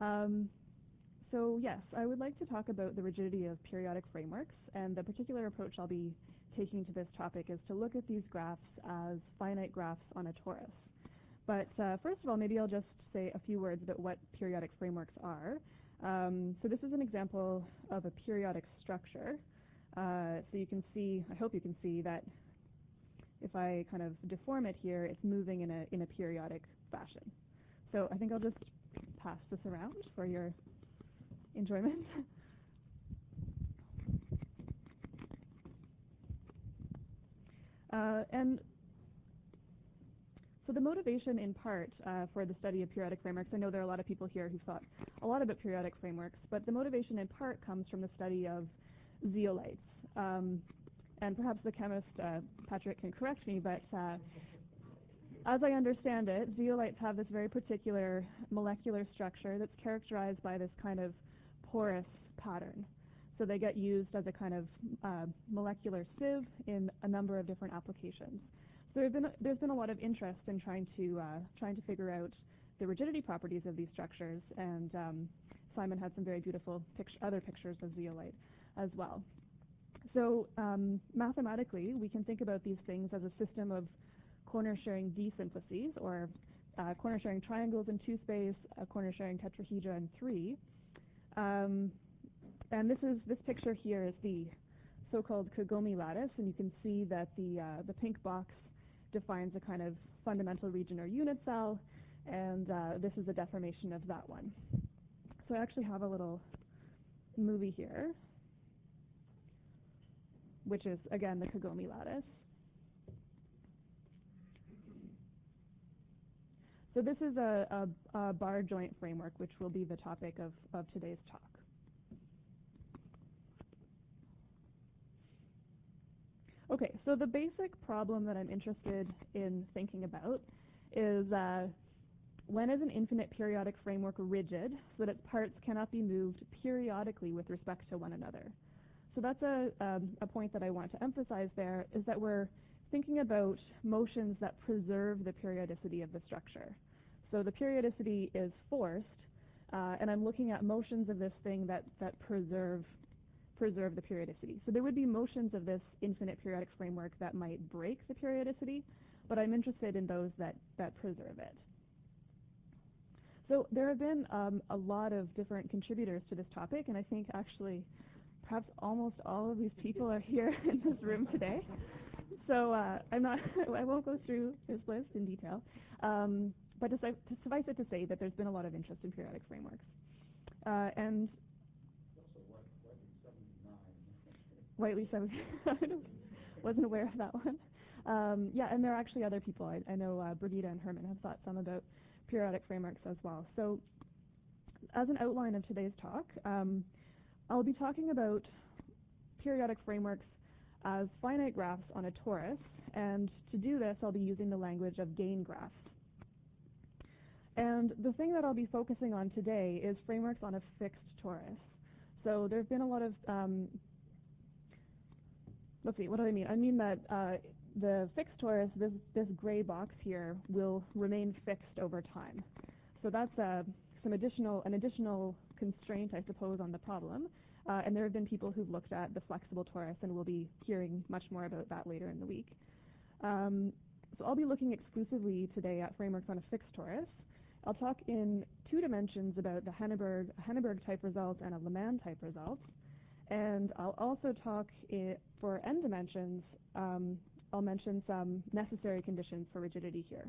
Um, so yes, I would like to talk about the rigidity of periodic frameworks, and the particular approach I'll be taking to this topic is to look at these graphs as finite graphs on a torus. But first of all, maybe I'll just say a few words about what periodic frameworks are. So this is an example of a periodic structure. So you can see, I hope you can see that if I kind of deform it here, it's moving in a periodic fashion. So I think I'll just pass this around for your enjoyment. And so the motivation in part for the study of periodic frameworks, I know there are a lot of people here who've thought a lot about periodic frameworks, but the motivation in part comes from the study of zeolites. And perhaps the chemist, Patrick, can correct me, but as I understand it, zeolites have this very particular molecular structure that's characterized by this kind of porous pattern. So they get used as a kind of molecular sieve in a number of different applications. So there's been a lot of interest in trying to figure out the rigidity properties of these structures, and Simon had some very beautiful other pictures of zeolite as well. So mathematically, we can think about these things as a system of corner-sharing D-simplices, or corner-sharing triangles in 2-space, a corner-sharing tetrahedra in 3. And this picture here is the so-called Kagome lattice, and you can see that the pink box defines a kind of fundamental region or unit cell, and this is a deformation of that one. So I actually have a little movie here, which is, again, the Kagome lattice. So this is a bar joint framework, which will be the topic of today's talk. Okay, so the basic problem that I'm interested in thinking about is when is an infinite periodic framework rigid so that its parts cannot be moved periodically with respect to one another? So that's a point that I want to emphasize there, is that we're thinking about motions that preserve the periodicity of the structure. So the periodicity is forced, and I'm looking at motions of this thing that preserve the periodicity. So there would be motions of this infinite periodic framework that might break the periodicity, but I'm interested in those that preserve it. So there have been a lot of different contributors to this topic, and I think actually perhaps almost all of these people are here in this room today. So I won't go through this list in detail, but to suffice it to say that there's been a lot of interest in periodic frameworks. And Whiteley 79, wasn't aware of that one. Yeah, and there are actually other people. I know Brigitte and Herman have thought some about periodic frameworks as well. So as an outline of today's talk, I'll be talking about periodic frameworks as finite graphs on a torus, and to do this I'll be using the language of gain graphs. And the thing that I'll be focusing on today is frameworks on a fixed torus. So there have been a lot of let's see, what do I mean? I mean that the fixed torus, this gray box here, will remain fixed over time. So that's an additional constraint, I suppose, on the problem. And there have been people who've looked at the flexible torus, and we'll be hearing much more about that later in the week. So I'll be looking exclusively today at frameworks on a fixed torus. I'll talk in 2 dimensions about the Henneberg type result and a Leman type result. And I'll also talk for n dimensions, I'll mention some necessary conditions for rigidity here.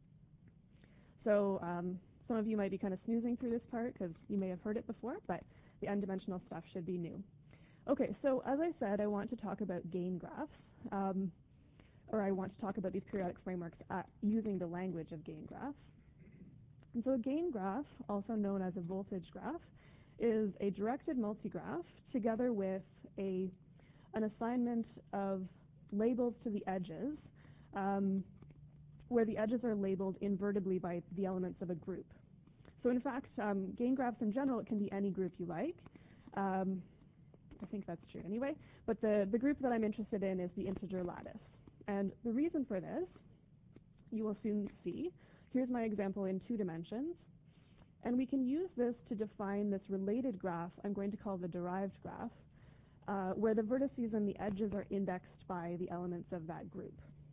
So some of you might be kind of snoozing through this part because you may have heard it before, but the n-dimensional stuff should be new. Okay, so as I said, I want to talk about gain graphs, or I want to talk about these periodic frameworks using the language of gain graphs. And so a gain graph, also known as a voltage graph, is a directed multigraph together with an assignment of labels to the edges, where the edges are labeled invertibly by the elements of a group. So in fact, gain graphs in general, it can be any group you like. I think that's true anyway. But the group that I'm interested in is the integer lattice. And the reason for this, you will soon see. Here's my example in 2 dimensions. And we can use this to define this related graph I'm going to call the derived graph, where the vertices and the edges are indexed by the elements of that group.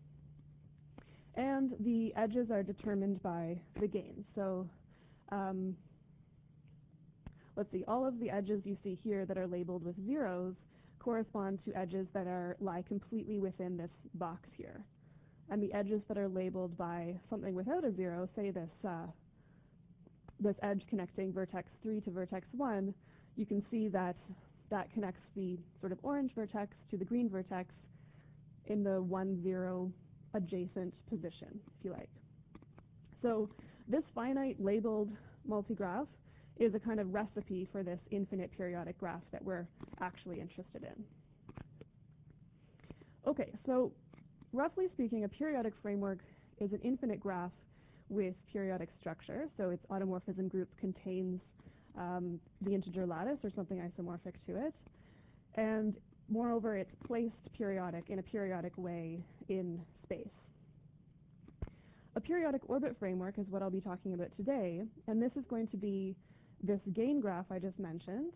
And the edges are determined by the gains. So let's see, all of the edges you see here that are labeled with zeros correspond to edges that lie completely within this box here. And the edges that are labeled by something without a zero, say this edge connecting vertex 3 to vertex 1, you can see that that connects the sort of orange vertex to the green vertex in the 1, 0 adjacent position, if you like. So this finite labeled multigraph is a kind of recipe for this infinite periodic graph that we're actually interested in. Okay, so roughly speaking, a periodic framework is an infinite graph with periodic structure. So its automorphism group contains the integer lattice or something isomorphic to it. And moreover, it's placed periodic in a periodic way in space. A periodic orbit framework is what I'll be talking about today, and this is going to be this gain graph I just mentioned,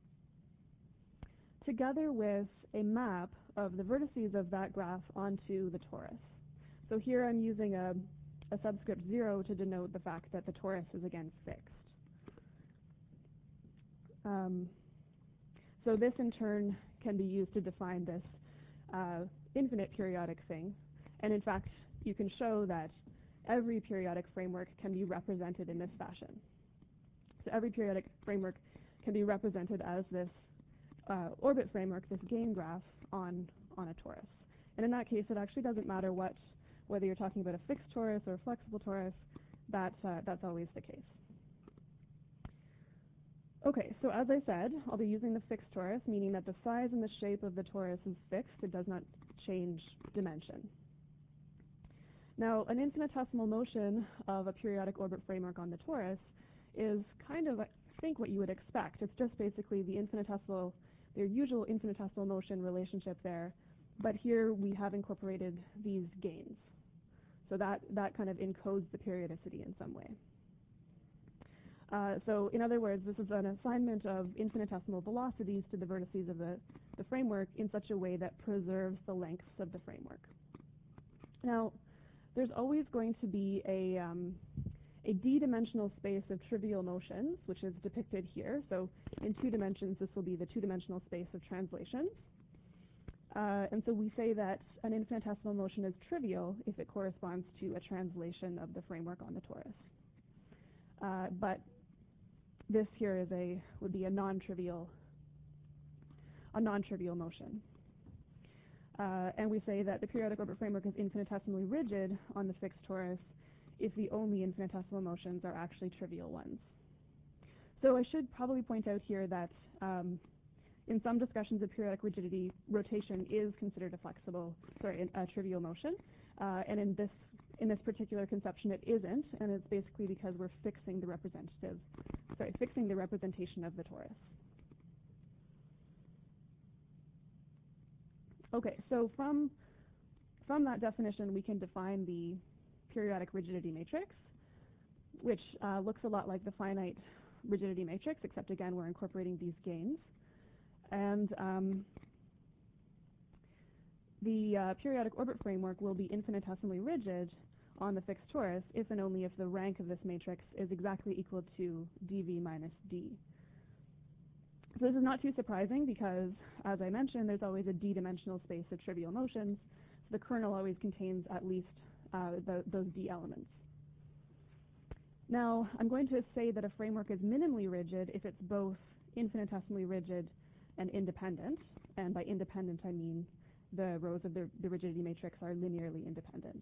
together with a map of the vertices of that graph onto the torus. So here I'm using a subscript 0 to denote the fact that the torus is again fixed. So this in turn can be used to define this infinite periodic thing. And in fact, you can show that every periodic framework can be represented in this fashion. So every periodic framework can be represented as this orbit framework, this gain graph on a torus. And in that case, it actually doesn't matter whether you're talking about a fixed torus or a flexible torus. That's always the case. Okay, so as I said, I'll be using the fixed torus, meaning that the size and the shape of the torus is fixed. It does not change dimension. Now, an infinitesimal motion of a periodic orbit framework on the torus is kind of, I think, what you would expect. It's just basically their usual infinitesimal motion relationship there, but here we have incorporated these gains. So that kind of encodes the periodicity in some way. So in other words, this is an assignment of infinitesimal velocities to the vertices of the framework in such a way that preserves the lengths of the framework. Now, there's always going to be a d-dimensional space of trivial motions, which is depicted here. So in 2 dimensions, this will be the 2-dimensional space of translations. And so we say that an infinitesimal motion is trivial if it corresponds to a translation of the framework on the torus. But this here would be a non-trivial motion. And we say that the periodic orbit framework is infinitesimally rigid on the fixed torus if the only infinitesimal motions are actually trivial ones. So I should probably point out here that in some discussions of periodic rigidity, rotation is considered a trivial motion. And in this particular conception, it isn't, and it's basically because we're fixing the representation of the torus. Okay, so from that definition, we can define the periodic rigidity matrix, which looks a lot like the finite rigidity matrix, except again, we're incorporating these gains. And the periodic orbit framework will be infinitesimally rigid on the fixed torus if and only if the rank of this matrix is exactly equal to dv minus d. So this is not too surprising because, as I mentioned, there's always a d-dimensional space of trivial motions. So the kernel always contains at least those d elements. Now, I'm going to say that a framework is minimally rigid if it's both infinitesimally rigid and independent. And by independent, I mean the rows of the rigidity matrix are linearly independent.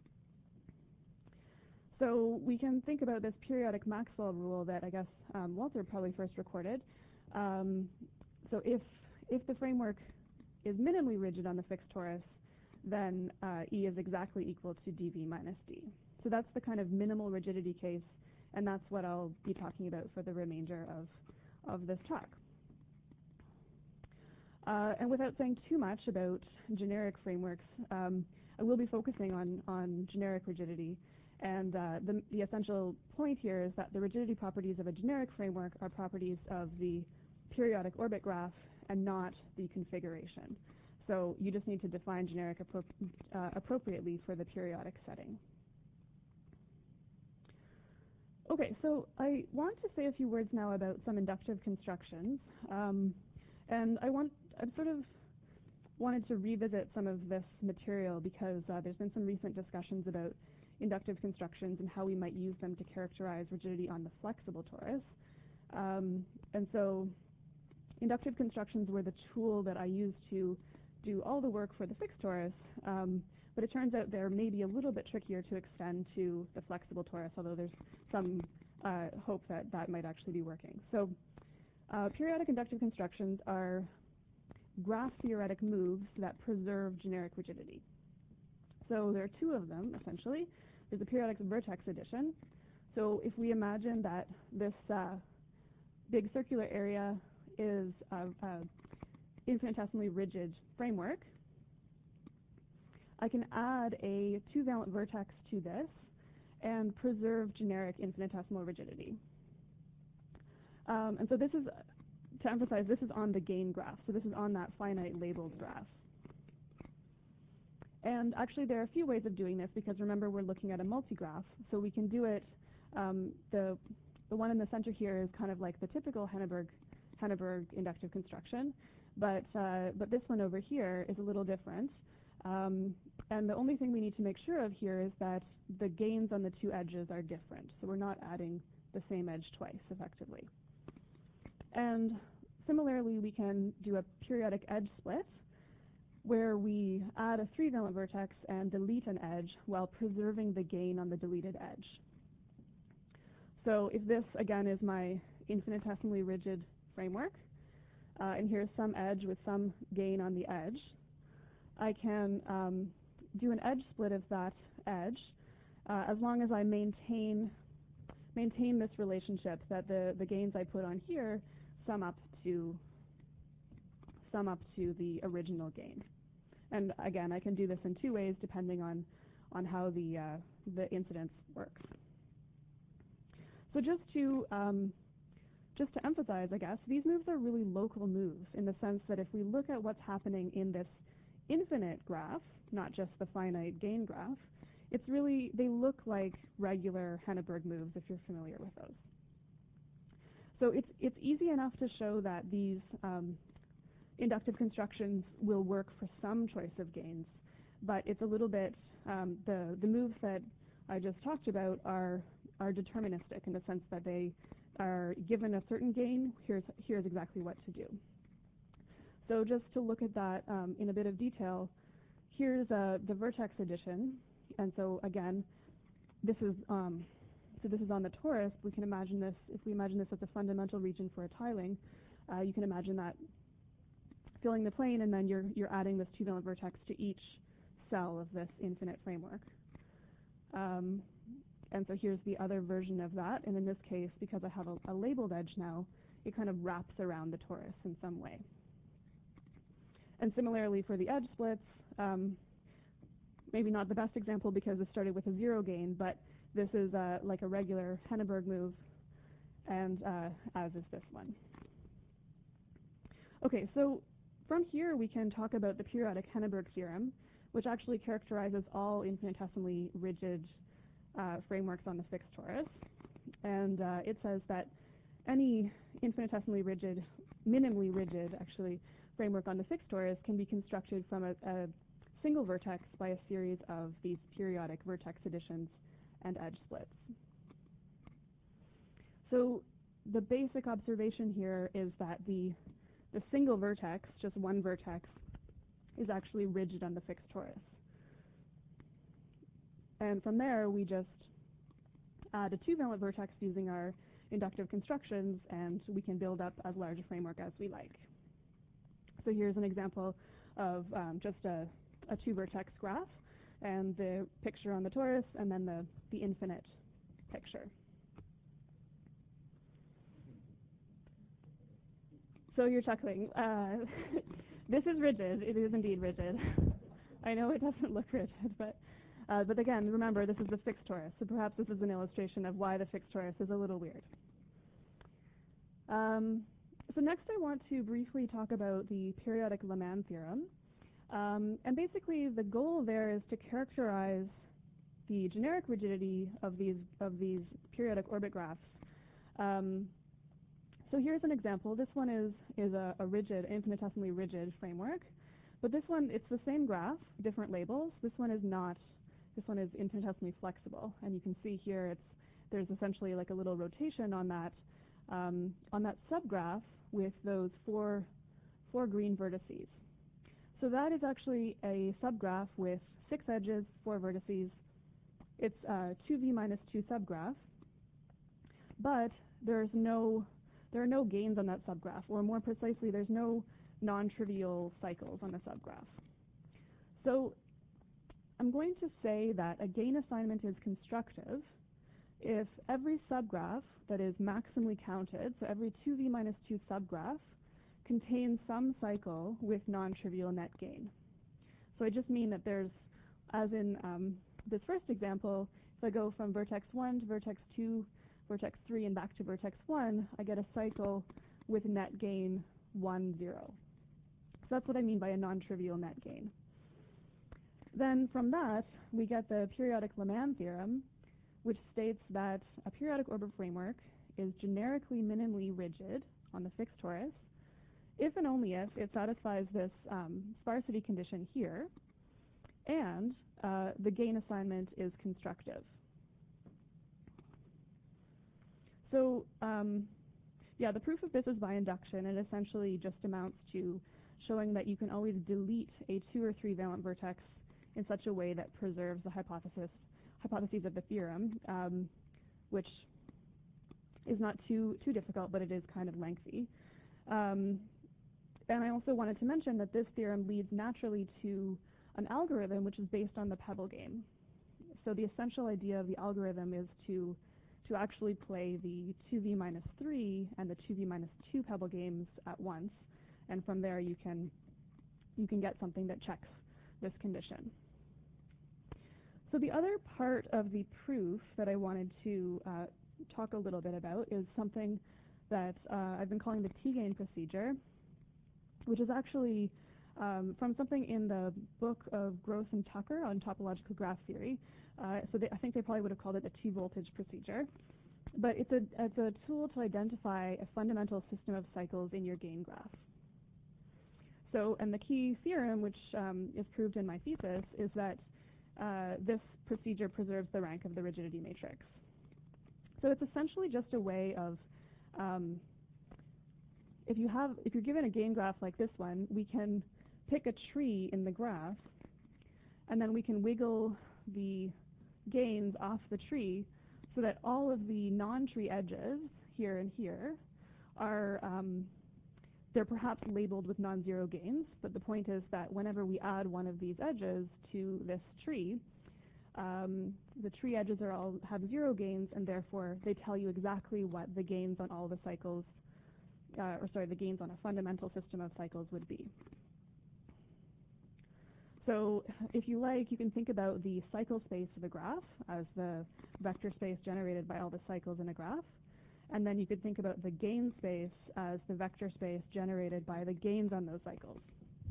So we can think about this periodic Maxwell rule that I guess Walter probably first recorded. So if the framework is minimally rigid on the fixed torus, then E is exactly equal to dv minus d. So that's the kind of minimal rigidity case, and that's what I'll be talking about for the remainder of this talk. And without saying too much about generic frameworks, I will be focusing on generic rigidity. And the essential point here is that the rigidity properties of a generic framework are properties of the periodic orbit graph and not the configuration. So you just need to define generic appropriately for the periodic setting. Okay, so I want to say a few words now about some inductive constructions. And I've sort of wanted to revisit some of this material because there's been some recent discussions about inductive constructions and how we might use them to characterize rigidity on the flexible torus. And so inductive constructions were the tool that I used to do all the work for the fixed torus, but it turns out they're maybe a little bit trickier to extend to the flexible torus, although there's some hope that that might actually be working. So periodic inductive constructions are graph theoretic moves that preserve generic rigidity. So there are two of them, essentially. There's a periodic vertex addition. So if we imagine that this big circular area is an infinitesimally rigid framework, I can add a two-valent vertex to this and preserve generic infinitesimal rigidity. And so this is, to emphasize, this is on the gain graph. So this is on that finite labeled graph. And actually there are a few ways of doing this because remember we're looking at a multigraph. So we can do it, the one in the center here is kind of like the typical Henneberg inductive construction. But this one over here is a little different. And the only thing we need to make sure of here is that the gains on the two edges are different. So we're not adding the same edge twice, effectively. And similarly, we can do a periodic edge split where we add a three-valent vertex and delete an edge while preserving the gain on the deleted edge. So if this, again, is my infinitesimally rigid framework, and here's some edge with some gain on the edge, I can do an edge split of that edge as long as I maintain this relationship that the gains I put on here sum up to the original gain. And again, I can do this in two ways depending on how the incidence works. So just to emphasize, I guess, these moves are really local moves in the sense that if we look at what's happening in this infinite graph, not just the finite gain graph, it's really, they look like regular Henneberg moves if you're familiar with those. So it's easy enough to show that these inductive constructions will work for some choice of gains, but it's a little bit, the moves that I just talked about are deterministic in the sense that they are given a certain gain, here's exactly what to do. So just to look at that in a bit of detail, here's the vertex addition, and so again, this is on the torus. We can imagine this, if we imagine this as a fundamental region for a tiling, you can imagine that filling the plane, and then you're adding this two-valent vertex to each cell of this infinite framework. And so here's the other version of that, and in this case, because I have a labeled edge now, it kind of wraps around the torus in some way. And similarly for the edge splits, maybe not the best example because this started with a zero gain, but this is like a regular Henneberg move, and as is this one. Okay, so from here we can talk about the periodic Henneberg theorem, which actually characterizes all infinitesimally rigid frameworks on the fixed torus. And it says that any infinitesimally rigid, minimally rigid, actually, framework on the fixed torus can be constructed from a single vertex by a series of these periodic vertex additions and edge splits. So the basic observation here is that the single vertex, just one vertex, is actually rigid on the fixed torus. And from there, we just add a two-valent vertex using our inductive constructions, and we can build up as large a framework as we like. So here's an example of just a two-vertex graph, and the picture on the torus, and then the infinite picture. So you're chuckling. This is rigid. It is indeed rigid. I know it doesn't look rigid, but But again, remember, this is the fixed torus, so perhaps this is an illustration of why the fixed torus is a little weird. So next I want to briefly talk about the periodic Laman theorem. And basically the goal there is to characterize the generic rigidity of these periodic orbit graphs. So here's an example. This one is a rigid, infinitesimally rigid framework. But this one, it's the same graph, different labels. This one is not. This one is infinitesimally flexible. And you can see here there's essentially like a little rotation on that subgraph with those four green vertices. So that is actually a subgraph with 6 edges, 4 vertices. It's 2v minus 2 subgraph. But there are no gains on that subgraph, or more precisely, there's no non-trivial cycles on the subgraph. So I'm going to say that a gain assignment is constructive if every subgraph that is maximally counted, so every 2v minus 2 subgraph, contains some cycle with non-trivial net gain. So I just mean that there's, as in this first example, if I go from vertex 1 to vertex 2, vertex 3, and back to vertex 1, I get a cycle with net gain 1, 0. So that's what I mean by a non-trivial net gain. Then from that, we get the periodic Laman theorem, which states that a periodic orbit framework is generically minimally rigid on the fixed torus if and only if it satisfies this sparsity condition here, and the gain assignment is constructive. So yeah, the proof of this is by induction. It essentially just amounts to showing that you can always delete a 2 or 3 valent vertex in such a way that preserves the hypotheses of the theorem, which is not too difficult, but it is kind of lengthy. And I also wanted to mention that this theorem leads naturally to an algorithm which is based on the pebble game. So the essential idea of the algorithm is to actually play the 2v minus 3 and the 2v minus 2 pebble games at once, and from there you can get something that checks this condition. So the other part of the proof that I wanted to talk a little bit about is something that I've been calling the T-gain procedure, which is actually from something in the book of Gross and Tucker on topological graph theory. So I think they probably would have called it the T-voltage procedure. But it's a tool to identify a fundamental system of cycles in your gain graph. So, and the key theorem, which is proved in my thesis, is that this procedure preserves the rank of the rigidity matrix. So it's essentially just a way of, if you're given a gain graph like this one, we can pick a tree in the graph, and then we can wiggle the gains off the tree so that all of the non-tree edges here and here are they're perhaps labeled with non-zero gains, but the point is that whenever we add one of these edges to this tree, the tree edges have 0 gains, and therefore they tell you exactly what the gains on all the cycles, the gains on a fundamental system of cycles would be. So if you like, you can think about the cycle space of a graph as the vector space generated by all the cycles in a graph. And then you could think about the gain space as the vector space generated by the gains on those cycles.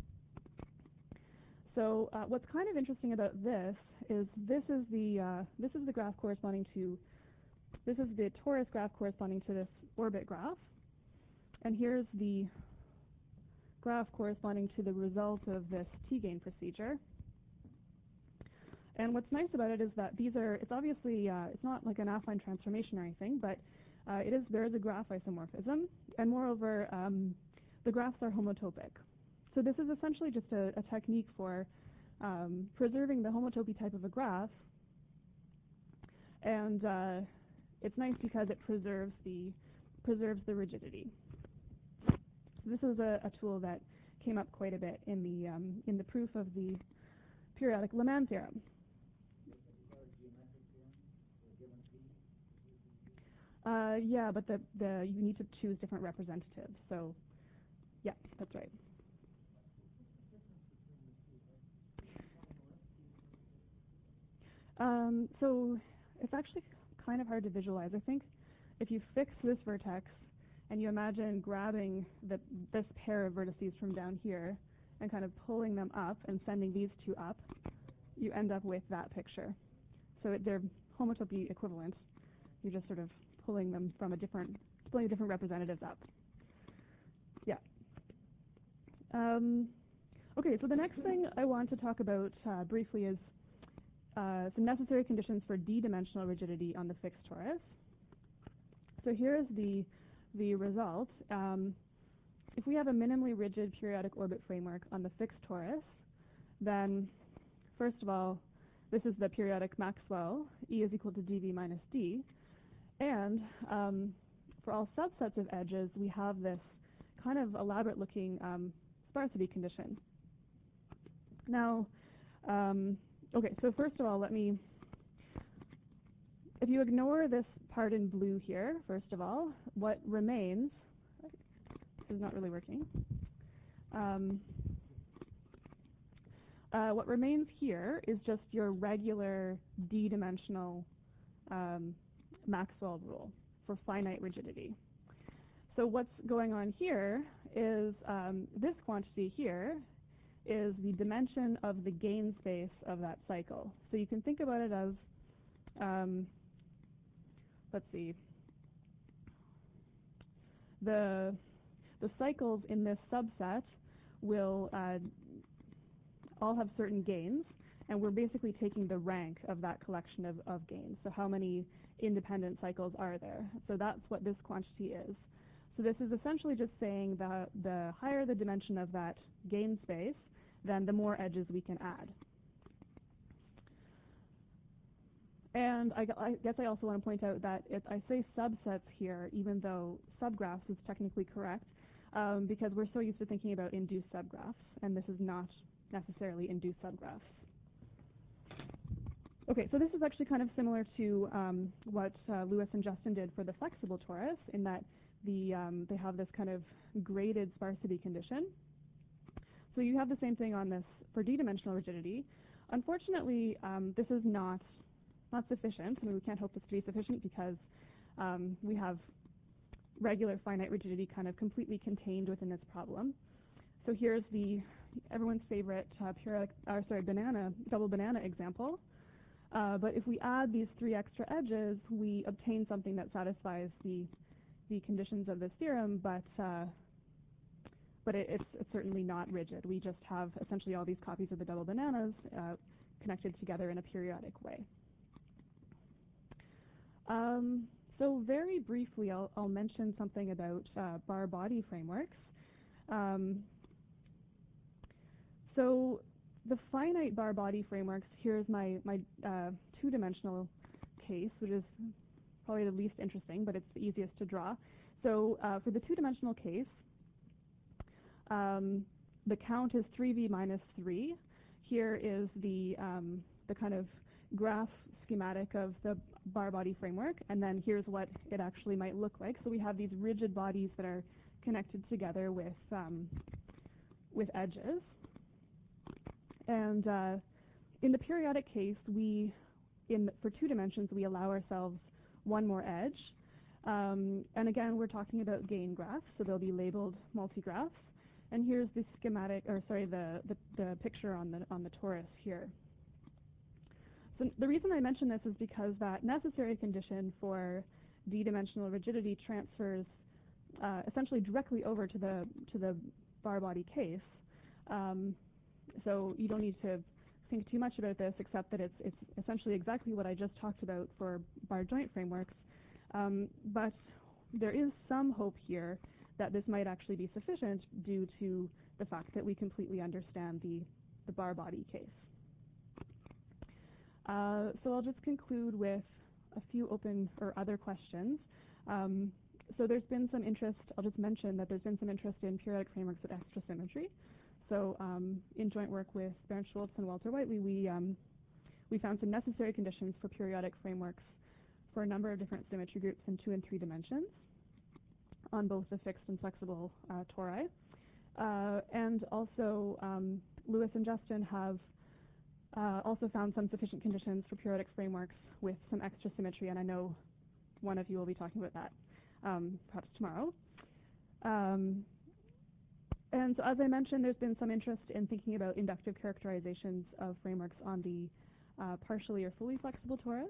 So what's kind of interesting about this is this is the graph corresponding to, this is the torus graph corresponding to this orbit graph. And here's the graph corresponding to the result of this T-gain procedure. And what's nice about it is that it's obviously, it's not like an affine transformation or anything, but there is a graph isomorphism, and moreover, the graphs are homotopic. So this is essentially just a technique for preserving the homotopy type of a graph, and it's nice because it preserves the rigidity. So this is a tool that came up quite a bit in the proof of the periodic Laman theorem. Yeah, but you need to choose different representatives. So, yeah, that's right. So it's actually kind of hard to visualize. I think if you fix this vertex and you imagine grabbing this pair of vertices from down here and kind of pulling them up and sending these two up, you end up with that picture. So they're homotopy equivalent. You're just sort of pulling them from pulling different representatives up. Yeah. Okay, so the next thing I want to talk about briefly is some necessary conditions for d-dimensional rigidity on the fixed torus. So here is the result. If we have a minimally rigid periodic orbit framework on the fixed torus, then first of all, this is the periodic Maxwell, E is equal to dV minus d. And for all subsets of edges, we have this kind of elaborate looking sparsity condition. Now, okay, so first of all, if you ignore this part in blue here, first of all, what remains, this is not really working. What remains here is just your regular d-dimensional Maxwell rule for finite rigidity. So what's going on here is this quantity here is the dimension of the gain space of that cycle. So you can think about it as, let's see, the cycles in this subset will all have certain gains, and we're basically taking the rank of that collection of gains. So how many independent cycles are there? So that's what this quantity is. So this is essentially just saying that the higher the dimension of that gain space, then the more edges we can add. And I guess I also want to point out that I say subsets here, even though subgraphs is technically correct, because we're so used to thinking about induced subgraphs, and this is not necessarily induced subgraphs. Okay, so this is actually kind of similar to what Lewis and Justin did for the flexible torus, in that they have this kind of graded sparsity condition. So you have the same thing on this for d-dimensional rigidity. Unfortunately, this is not sufficient. I mean, we can't hope this to be sufficient because we have regular finite rigidity kind of completely contained within this problem. So here's everyone's favorite double banana example. But if we add these 3 extra edges, we obtain something that satisfies the conditions of this theorem, but it's certainly not rigid. We just have essentially all these copies of the double bananas connected together in a periodic way. So very briefly, I'll mention something about bar body frameworks. So the finite bar body frameworks, here's my 2-dimensional case, which is probably the least interesting, but it's the easiest to draw. So for the 2-dimensional case, the count is 3v minus 3. Here is the kind of graph schematic of the bar body framework, and then here's what it actually might look like. So we have these rigid bodies that are connected together with edges. And in the periodic case, for 2 dimensions, we allow ourselves one more edge. And again, we're talking about gain graphs, so they'll be labeled multigraphs. And here's the schematic, or sorry, the picture on the torus here. So the reason I mention this is because that necessary condition for d-dimensional rigidity transfers essentially directly over to the bar body case. So you don't need to think too much about this, except that it's essentially exactly what I just talked about for bar joint frameworks. But there is some hope here that this might actually be sufficient due to the fact that we completely understand the bar body case. So I'll just conclude with a few open or other questions. So there's been some interest, I'll just mention that there's been some interest in periodic frameworks with extra symmetry. So in joint work with Bernd Schultz and Walter Whiteley, we found some necessary conditions for periodic frameworks for a number of different symmetry groups in 2 and 3 dimensions on both the fixed and flexible tori. And also, Lewis and Justin have also found some sufficient conditions for periodic frameworks with some extra symmetry, and I know one of you will be talking about that perhaps tomorrow. And so as I mentioned, there's been some interest in thinking about inductive characterizations of frameworks on the partially or fully flexible torus.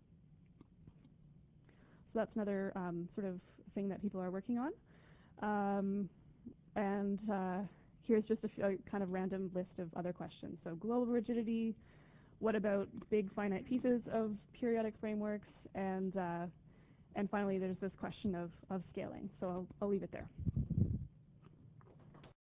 So that's another sort of thing that people are working on. Here's just a kind of random list of other questions. So global rigidity, what about big finite pieces of periodic frameworks? And finally, there's this question of scaling. So I'll leave it there.